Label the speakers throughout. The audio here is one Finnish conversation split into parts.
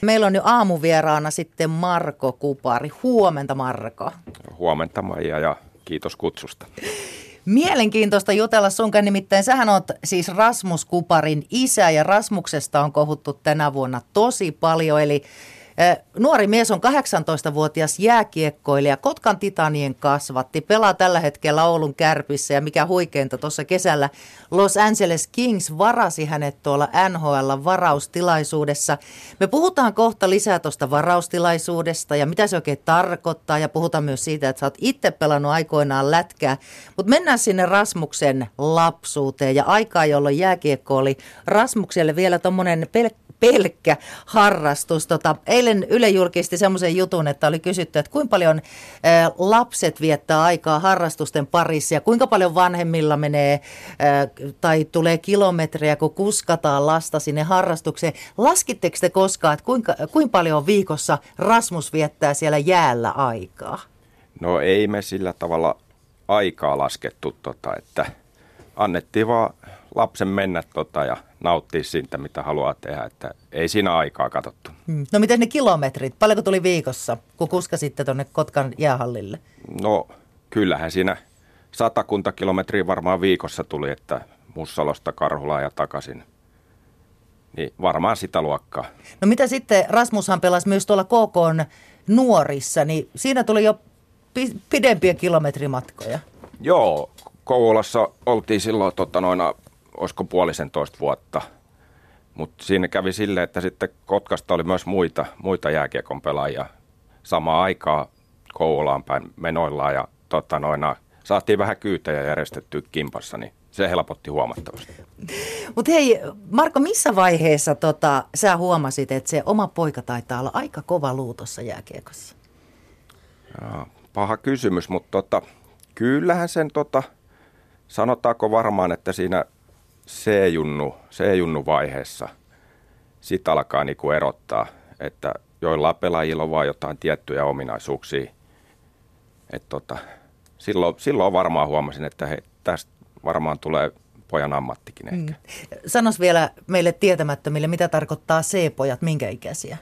Speaker 1: Meillä on jo aamuvieraana sitten Marko Kupari. Huomenta, Marko.
Speaker 2: Huomenta, Maija, ja kiitos kutsusta.
Speaker 1: Mielenkiintoista jutella sunkaan, nimittäin sähän oot siis Rasmus Kuparin isä ja Rasmuksesta on kohuttu tänä vuonna tosi paljon. Eli nuori mies on 18-vuotias jääkiekkoilija, Kotkan Titanien kasvatti, pelaa tällä hetkellä Oulun Kärpissä ja mikä huikeinta tuossa kesällä Los Angeles Kings varasi hänet tuolla NHL-varaustilaisuudessa. Me puhutaan kohta lisää tuosta varaustilaisuudesta ja mitä se oikein tarkoittaa ja puhutaan myös siitä, että sä oot itse pelannut aikoinaan lätkää, mutta mennään sinne Rasmuksen lapsuuteen ja aikaa, jolloin jääkiekko oli Rasmukselle vielä tommonen pelkkä harrastus. Eilen Yle julkisti semmoisen jutun, että oli kysytty, että kuinka paljon lapset viettää aikaa harrastusten parissa ja kuinka paljon vanhemmilla menee tai tulee kilometrejä, kun kuskataan lasta sinne harrastukseen. Laskitteko te koskaan, että kuinka paljon viikossa Rasmus viettää siellä jäällä aikaa?
Speaker 2: No ei me sillä tavalla aikaa laskettu, että annettiin vaan lapsen mennä ja nauttia siitä, mitä haluaa tehdä, että ei siinä aikaa katsottu.
Speaker 1: No miten ne kilometrit? Paljonko tuli viikossa, kun kuskasitte tuonne Kotkan jäähallille?
Speaker 2: No kyllähän siinä 100 kilometriä varmaan viikossa tuli, että Mussalosta Karhulaan ja takaisin. Niin varmaan sitä luokkaa.
Speaker 1: No mitä sitten, Rasmushan pelasi myös tuolla KK:n nuorissa, niin siinä tuli jo pidempiä kilometrimatkoja.
Speaker 2: Joo, Kouvolassa oltiin silloin olisiko 1,5 vuotta, mutta siinä kävi silleen, että sitten Kotkasta oli myös muita jääkiekon pelaajia samaan aikaan Kouvolaan päin menoillaan ja saatiin vähän kyytejä järjestettyä kimpassa, niin se helpotti huomattavasti.
Speaker 1: Mutta hei, Marko, missä vaiheessa sä huomasit, että se oma poika taitaa olla aika kova luu tuossa jääkiekossa?
Speaker 2: Paha kysymys, mutta kyllähän sen sanotaanko varmaan, että siinä C-junnu vaiheessa sitä alkaa niinku erottaa, että joillain pelaajilla on vaan jotain tiettyjä ominaisuuksia. Silloin varmaan huomasin, että tästä varmaan tulee pojan ammattikin ehkä.
Speaker 1: Sanois vielä meille tietämättömille, mitä tarkoittaa C-pojat, minkä ikäisiä?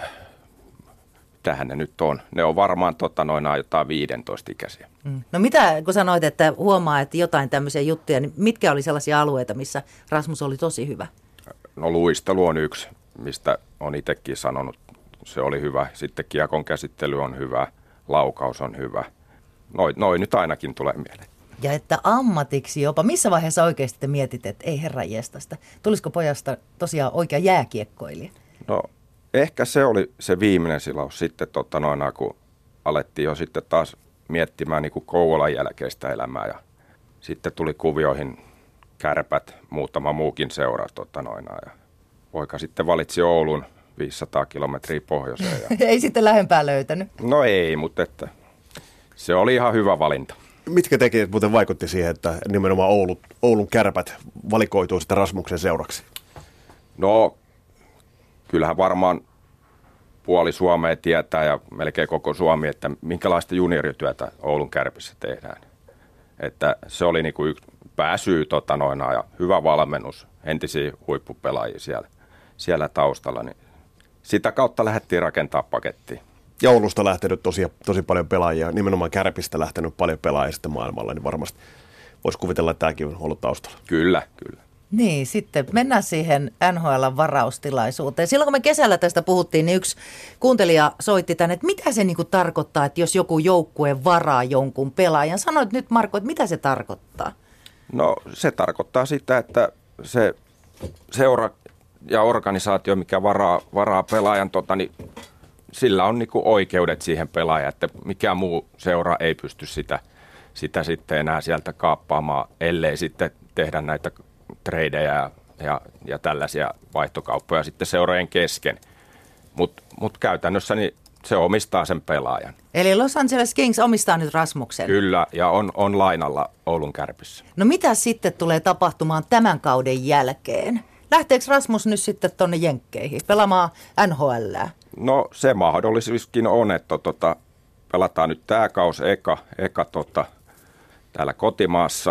Speaker 2: Tähän ne nyt on. Ne on varmaan jotain 15 ikäisiä.
Speaker 1: No mitä, kun sanoit, että huomaa, että jotain tämmöisiä juttuja, niin mitkä oli sellaisia alueita, missä Rasmus oli tosi hyvä?
Speaker 2: No luistelu on yksi, mistä on itsekin sanonut. Se oli hyvä. Sitten kiekon käsittely on hyvä, laukaus on hyvä. Noi nyt ainakin tulee mieleen.
Speaker 1: Ja että ammatiksi jopa. Missä vaiheessa oikeasti te mietit, että ei herran jestasta? Tulisiko pojasta tosiaan oikea jääkiekkoilija?
Speaker 2: No ehkä se oli se viimeinen silaus sitten, kun alettiin jo sitten taas miettimään niin kuin Kouvolan jälkeistä elämää ja sitten tuli kuvioihin Kärpät, muutama muukin seura ja poika sitten valitsi Oulun 500 kilometriä pohjoiseen. Ja
Speaker 1: ei sitten lähempää löytänyt.
Speaker 2: No ei, mutta että se oli ihan hyvä valinta.
Speaker 3: Mitkä tekijät muuten vaikutti siihen, että nimenomaan Oulun Kärpät valikoituu sitä Rasmuksen seuraksi?
Speaker 2: No kyllähän varmaan puoli Suomea tietää ja melkein koko Suomi, että minkälaista juniorityötä Oulun Kärpissä tehdään. Että se oli niinku yksi pääsyy ja hyvä valmennus, entisiä huippupelaajia siellä taustalla. Niin sitä kautta lähdettiin rakentaa pakettia.
Speaker 3: Ja Oulusta lähtenyt tosi paljon pelaajia, nimenomaan Kärpistä lähtenyt paljon pelaajia sitten maailmalla, niin varmasti voisi kuvitella, että tämäkin on ollut taustalla.
Speaker 2: Kyllä.
Speaker 1: Niin, sitten mennään siihen NHL-varaustilaisuuteen. Silloin kun me kesällä tästä puhuttiin, niin yksi kuuntelija soitti tänne, että mitä se niinku tarkoittaa, että jos joku joukkue varaa jonkun pelaajan. Sanoit nyt, Marko, että mitä se tarkoittaa?
Speaker 2: No se tarkoittaa sitä, että se seura ja organisaatio, mikä varaa pelaajan, niin sillä on niinku oikeudet siihen pelaajaan, että mikään muu seura ei pysty sitä sitten enää sieltä kaappaamaan, ellei sitten tehdä näitä treidejä ja tällaisia vaihtokauppoja sitten seurojen kesken. Mut käytännössä niin se omistaa sen pelaajan.
Speaker 1: Eli Los Angeles Kings omistaa nyt Rasmuksen?
Speaker 2: Kyllä, ja on lainalla Oulun Kärpissä.
Speaker 1: No mitä sitten tulee tapahtumaan tämän kauden jälkeen? Lähteekö Rasmus nyt sitten tuonne Jenkkeihin pelaamaan NHL:ää?
Speaker 2: No se mahdollisuuskin on, että pelataan nyt tämä kausi eka täällä kotimaassa.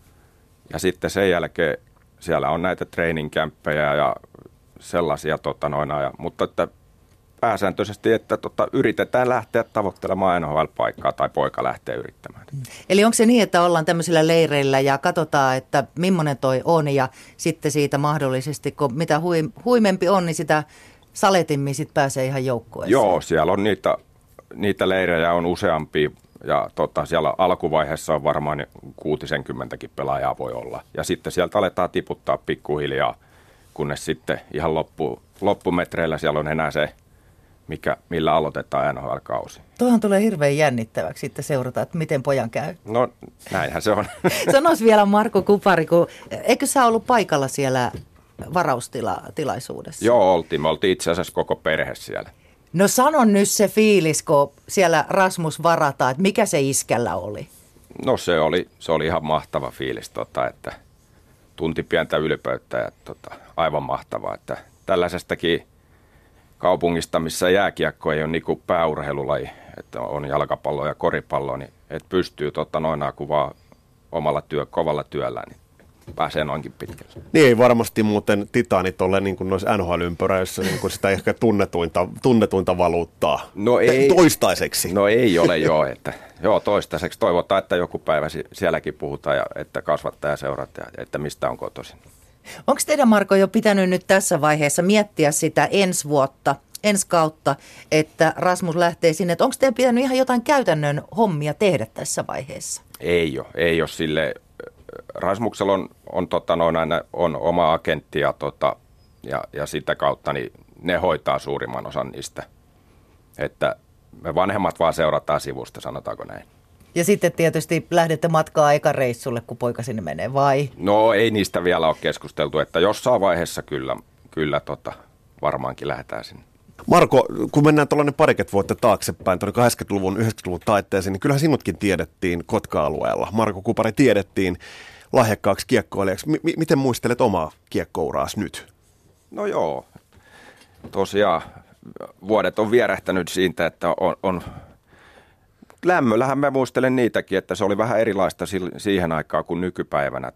Speaker 2: Ja sitten sen jälkeen siellä on näitä training-kämppejä ja sellaisia, mutta että pääsääntöisesti, että yritetään lähteä tavoittelemaan NHL-paikkaa tai poika lähtee yrittämään.
Speaker 1: Eli onko se niin, että ollaan tämmöisillä leireillä ja katsotaan, että millainen toi on ja sitten siitä mahdollisesti, kun mitä huimempi on, niin sitä saletimmin sit pääsee ihan joukkueeseen?
Speaker 2: Joo, siellä on niitä leirejä on useampia ja siellä alkuvaiheessa on varmaan 60 pelaajaa voi olla. Ja sitten sieltä aletaan tiputtaa pikkuhiljaa, kunnes sitten ihan loppumetreillä siellä on enää se, millä aloitetaan NHL-kausi.
Speaker 1: Tuohon tulee hirveän jännittäväksi sitten seurata, että miten pojan käy.
Speaker 2: No näinhän se on.
Speaker 1: Sanois vielä Marko Kupari, eikö sä ollut paikalla siellä varaustilaisuudessa?
Speaker 2: Joo, oltiin. Me oltiin itse asiassa koko perhe siellä.
Speaker 1: No sano nyt se fiilis, kun siellä Rasmus varataan, että mikä se iskällä oli?
Speaker 2: No se oli ihan mahtava fiilis, että tunti pientä ylpeyttä ja aivan mahtavaa, että tällaisestakin kaupungista, missä jääkiekko ei ole niin kuin pääurheilulaji, että on jalkapallo ja koripallo, niin että pystyy noinaan kuin vaan omalla kovalla työllä, niin pääsee noinkin pitkälle.
Speaker 3: Niin ei varmasti muuten Titanit ole niin kuin noissa NHL-ympyröissä niin kuin sitä ehkä tunnetuinta valuuttaa.
Speaker 2: No ei,
Speaker 3: toistaiseksi.
Speaker 2: No ei ole toistaiseksi. Toivotaan, että joku päivä sielläkin puhutaan ja että kasvattajaseurat ja että mistä on kotoisin.
Speaker 1: Onko teidän, Marko, jo pitänyt nyt tässä vaiheessa miettiä sitä ensi kautta, että Rasmus lähtee sinne? Onko teidän pitänyt ihan jotain käytännön hommia tehdä tässä vaiheessa?
Speaker 2: Ei ole sille. Rasmuksella on oma agentti ja sitä kautta niin ne hoitaa suurimman osan niistä. Että me vanhemmat vaan seurataan sivusta, sanotaanko näin.
Speaker 1: Ja sitten tietysti lähdette matkaa eka reissulle, kun poika sinne menee, vai?
Speaker 2: No ei niistä vielä ole keskusteltu, että jossain vaiheessa kyllä varmaankin lähdetään sinne.
Speaker 3: Marko, kun mennään tuollainen parikymmentä vuotta taaksepäin, tuonne 80-luvun, 90-luvun taitteeseen, niin kyllähän sinutkin tiedettiin Kotka-alueella. Marko Kupari tiedettiin lahjakkaaksi kiekkoilijaksi. Miten muistelet omaa kiekkouraasi nyt?
Speaker 2: No joo, tosiaan vuodet on vierähtänyt siitä, että on lämmöllähän mä muistelen niitäkin, että se oli vähän erilaista siihen aikaan kuin nykypäivänä,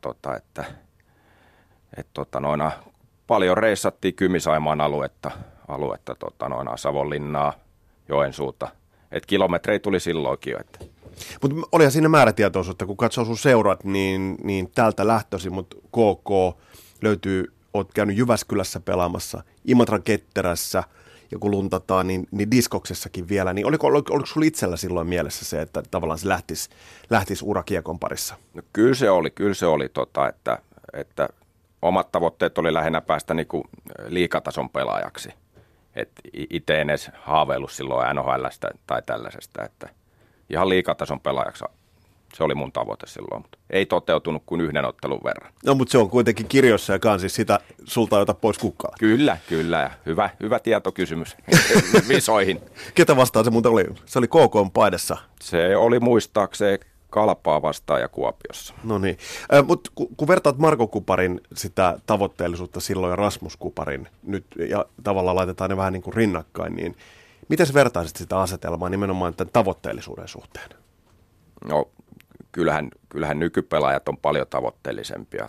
Speaker 2: paljon reissattiin Kymi-Saimaan aluetta Savonlinnaa, Joensuuta. Et kilometrejä tuli silloinkin.
Speaker 3: Mutta olihan siinä määrätietoisuutta, kun katsoo sun seurat, niin täältä lähtösi, mutta KK löytyy, oot käynyt Jyväskylässä pelaamassa, Imatran Ketterässä, ja kun luntataan, niin Diskoksessakin vielä, niin oliko sulla itsellä silloin mielessä se, että tavallaan se lähtisi ura kiekon parissa?
Speaker 2: No, kyllä se oli että omat tavoitteet oli lähinnä päästä niinku liigatason pelaajaksi. Itse en edes haaveillut silloin NHL:stä tai tällaisesta, että ihan liigatason pelaajaksi se oli mun tavoite silloin, mutta ei toteutunut kuin yhden ottelun verran.
Speaker 3: No, mutta se on kuitenkin kirjoissa ja kansissa sitä sulta ei ota pois kukaan.
Speaker 2: Kyllä, ja hyvä tietokysymys visoihin.
Speaker 3: Ketä vastaan se muuten oli? Se oli KK:n paidassa.
Speaker 2: Se oli muistaakseen Kalpaa vastaan ja Kuopiossa.
Speaker 3: No niin, mutta kun vertaat Marko Kuparin sitä tavoitteellisuutta silloin ja Rasmus Kuparin nyt ja tavallaan laitetaan ne vähän niin kuin rinnakkain, niin miten sä vertaisit sitä asetelmaa nimenomaan tämän tavoitteellisuuden suhteen?
Speaker 2: No kyllähän nykypelaajat on paljon tavoitteellisempia,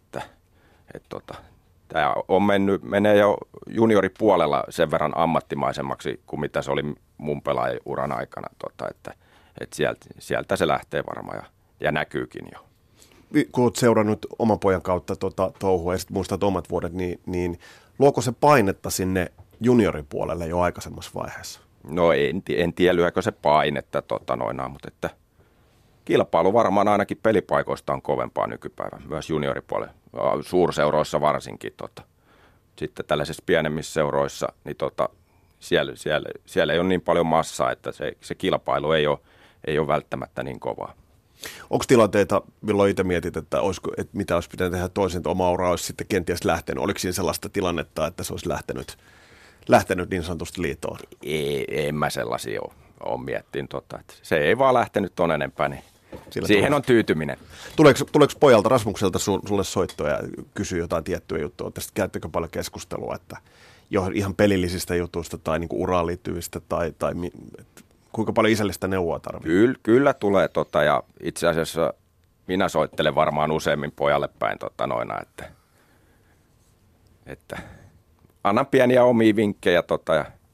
Speaker 2: tämä menee jo junioripuolella sen verran ammattimaisemmaksi kuin mitä se oli mun pelaajuran aikana, että sieltä se lähtee varmaan ja näkyykin jo.
Speaker 3: Kun olet seurannut oman pojan kautta touhua ja sitten muistat omat vuodet, niin luoko se painetta sinne junioripuolelle jo aikaisemmassa vaiheessa?
Speaker 2: No en tiedä, lyökö se painetta, mutta että kilpailu varmaan ainakin pelipaikoista on kovempaa nykypäivän, myös junioripuolella, suurseuroissa varsinkin. Sitten tällaisissa pienemmissä seuroissa, niin siellä ei ole niin paljon massaa, että se kilpailu ei ole välttämättä niin kovaa.
Speaker 3: Onko tilanteita, milloin itse mietit, että mitä olisi pitänyt tehdä toisin, että oma ura olisi sitten kenties lähtenyt? Oliko siinä sellaista tilannetta, että se olisi lähtenyt niin sanotusti liitoon?
Speaker 2: En mä sellaisia ole miettinyt. Että se ei vaan lähtenyt ton enempää, niin siihen on tyytyminen.
Speaker 3: Tuleeko pojalta Rasmukselta sulle soittoja ja kysyy jotain tiettyä juttua? Tästä käyttekö paljon keskustelua, että ihan pelillisistä jutuista tai niin kuin uraan liittyvistä tai kuinka paljon isällistä neuvoa tarvitsee?
Speaker 2: Kyllä tulee ja itse asiassa minä soittelen varmaan useammin pojalle päin että annan pieniä omia vinkkejä ja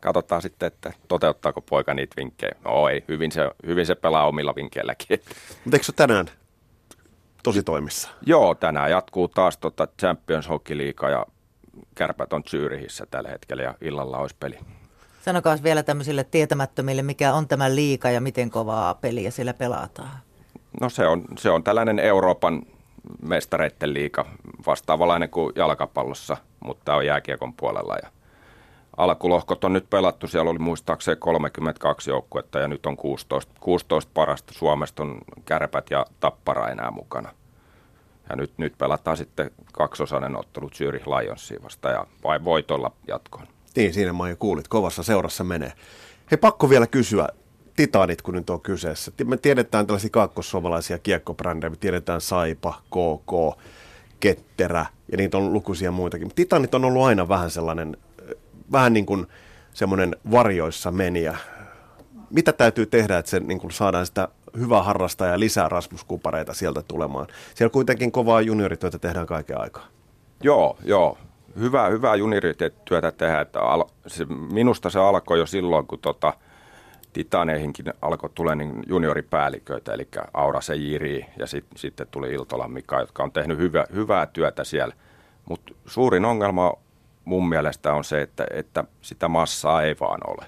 Speaker 2: katsotaan sitten, että toteuttaako poika niitä vinkkejä. No ei, hyvin se pelaa omilla vinkkeilläkin.
Speaker 3: Mutta eikö se tänään tosi toimissa?
Speaker 2: Joo, tänään jatkuu taas Champions Hockey League ja Kärpät on Zürichissä tällä hetkellä ja illalla olisi peli.
Speaker 1: Sanokaa vielä tämmöisille tietämättömille, mikä on tämä liiga ja miten kovaa peliä siellä pelataan.
Speaker 2: No se on tällainen Euroopan mestareitten liiga, vastaavanlainen kuin jalkapallossa, mutta tämä on jääkiekon puolella. Ja alkulohkot on nyt pelattu, siellä oli muistaakseni 32 joukkuetta ja nyt on 16 parasta. Suomesta on Kärpät ja Tappara enää mukana. Ja nyt pelataan sitten kaksiosainen ottelu Zürich Lionsia vasta ja vai voitolla jatkoon.
Speaker 3: Niin, siinä mä jo kuulit, kovassa seurassa menee. Hei, pakko vielä kysyä, Titanit kun nyt on kyseessä. Me tiedetään tällaisia kaakkosuomalaisia kiekkobrändejä, me tiedetään Saipa, KK, Ketterä ja niitä on lukuisia muitakin. Titanit on ollut aina vähän niin kuin semmoinen varjoissa meniä. Mitä täytyy tehdä, että se niin kuin saadaan sitä hyvää harrastaa ja lisää Rasmus Kupareita sieltä tulemaan? Siellä kuitenkin kovaa juniorityötä tehdään kaiken aikaa.
Speaker 2: Joo. Hyvää juniorityötä tehdään. Että minusta se alkoi jo silloin, kun Titaneihinkin alkoi tulla niin junioripäälliköitä, eli Aurase Jiri ja sitten tuli Iltolan Mika, jotka on tehnyt hyvää työtä siellä. Mutta suurin ongelma mun mielestä on se, että sitä massaa ei vaan ole.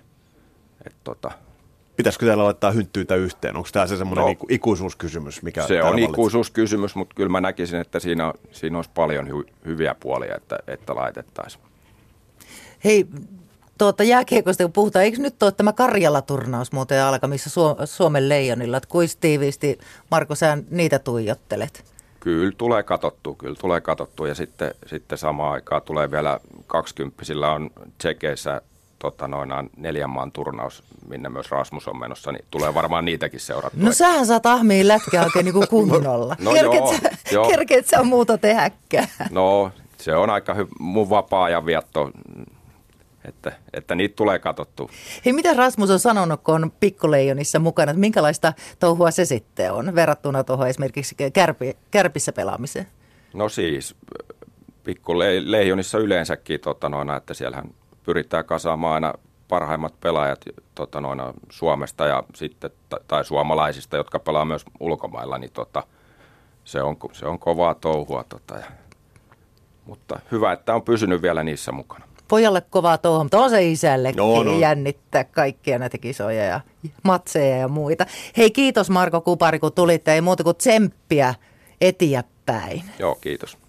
Speaker 3: Pitäisikö täällä laittaa hynttyytä yhteen? Onko tämä se semmoinen ikuisuuskysymys? Mikä
Speaker 2: se on ikuisuuskysymys, mutta kyllä mä näkisin, että siinä olisi paljon hyviä puolia, että laitettaisiin.
Speaker 1: Hei, jääkiekosta kun puhutaan, eikö nyt ole tämä Karjala-turnaus muuten alkamissa Suomen Leijonilla? Että kuinka tiiviisti, Marko, sä niitä tuijottelet?
Speaker 2: Kyllä tulee katsottua ja sitten samaan aikaan tulee vielä 20-sillä on Tsekeissä 4 maan turnaus, minne myös Rasmus on menossa, niin tulee varmaan niitäkin seurattua.
Speaker 1: No sähän saat ahmiin lätkeä oikein niin kuin kunnolla. Kerkeet sä muuta tehäkään.
Speaker 2: No se on aika mun vapaa-ajan vietto, että niitä tulee katsottua.
Speaker 1: Hei, mitä Rasmus on sanonut, kun on Pikkuleijonissa mukana, että minkälaista touhua se sitten on verrattuna tuohon esimerkiksi Kärpissä pelaamiseen?
Speaker 2: No siis Pikkuleijonissa yleensäkin, että siellähän pyritään kasaamaan aina parhaimmat pelaajat Suomesta ja sitten, tai suomalaisista, jotka pelaa myös ulkomailla, niin se on kovaa touhua. Mutta hyvä, että on pysynyt vielä niissä mukana.
Speaker 1: Pojalle kovaa touhua, mutta on se isällekin jännittää kaikkia näitä kisoja ja matseja ja muita. Hei, kiitos Marko Kupari, kun tulitte. Ei muuta kuin tsemppiä eteenpäin.
Speaker 2: Joo, kiitos.